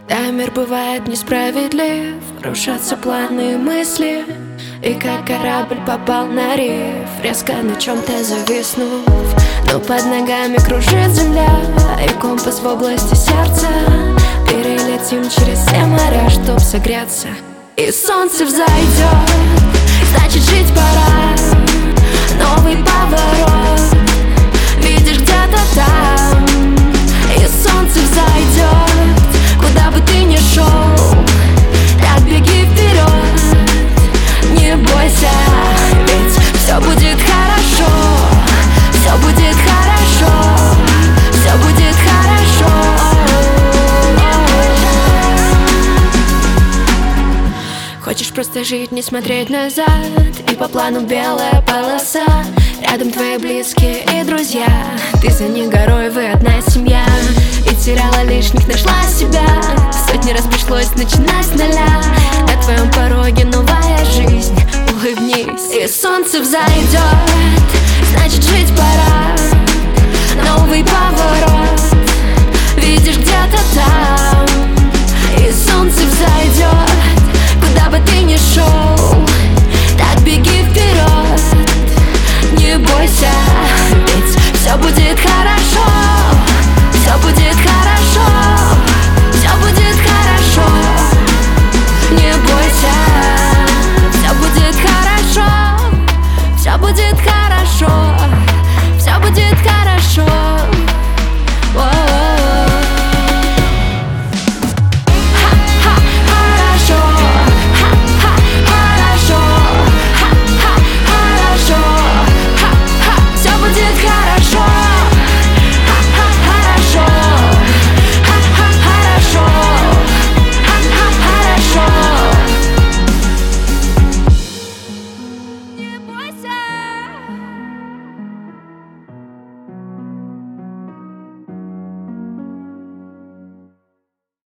Да, мир бывает несправедлив, рушатся планы и мысли. И как корабль попал на риф, резко на чем-то зависнув. Но под ногами кружит земля, и компас в области сердца. Перелетим через все моря, чтоб согреться. И солнце взойдет, значит жить пора. Новый поворот, видишь где-то там. И солнце взойдет, куда бы ты ни шел, так беги вперед, не бойся, ведь все будет хорошо, все будет хорошо, все будет хорошо. Хочешь просто жить, не смотреть назад, и по плану белая полоса. Рядом твои близкие и друзья, ты за них горой, вы одна семья. И теряла лишних, нашла себя, сотни раз пришлось начинать с нуля. На твоем пороге новая жизнь, улыбнись. И солнце взойдет, значит жить пора. Новый поворот,